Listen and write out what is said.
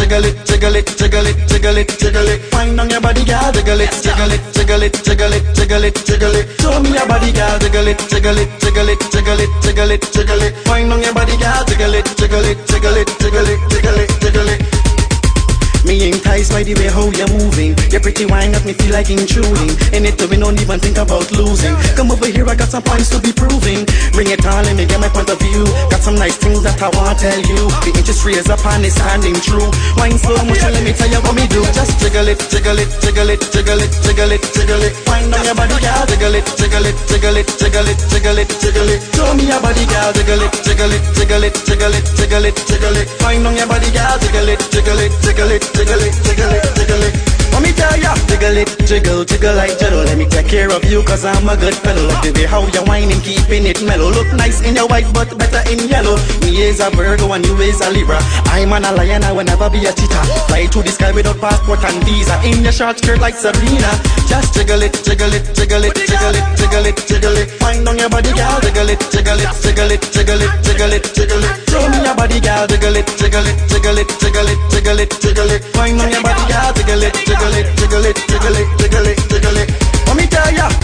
jiggle it, jiggle it, jiggle it, jiggle it, jiggle it. Find on your body, girl, jiggle it, jiggle it, jiggle it, jiggle it, jiggle it, jiggle it. Show me your body, girl, jiggle it, jiggle it, jiggle it, jiggle it, jiggle it, jiggle it. Find on your body, girl, jiggle it, jiggle it, jiggle it, jiggle it, jiggle it, jiggle it. Me enticed by the way how you're moving. Your pretty wine got me feel like intruding. In it, we don't even think about losing. Come over here, I got some points to be proving. Bring it on, let me get my point of view. Got some nice things that I wanna tell you. The interest raise up and it's standing true. Wine slow motion, let me tell you what me do. Just jiggle it, jiggle it, jiggle it, jiggle it, jiggle it, jiggle it. Find on your body, girl, jiggle it, jiggle it, jiggle it, jiggle it, jiggle it, jiggle it. Show me your body, girl, jiggle it, jiggle it, jiggle it, jiggle it, jiggle it, jiggle it. Find on your body, girl, jiggle it, jiggle it, jiggle it. Jiggle it, jiggle it, jiggle it. Let me tell ya, jiggle it, jiggle, jiggle like jello. Let me take care of you, cause I'm a good fellow. Look the way how you're whining, keeping it mellow. Look nice in your white, but better in yellow. Me is a Virgo and you is a Libra. I'm an a lion, I will never be a cheetah. Fly to the sky without passport and visa. In your short skirt like Sabrina. Just jiggle it, jiggle it, jiggle it, jiggle it, jiggle it, jiggle it. Find on your body, girl, jiggle it, jiggle it, jiggle it, jiggle it, jiggle it, jiggle it. Show me your body, girl, jiggle it, jiggle it, jiggle it, jiggle it, jiggle it, jiggle it. Find on your body, girl, jiggle it, jiggle it, jiggle it, jiggle it.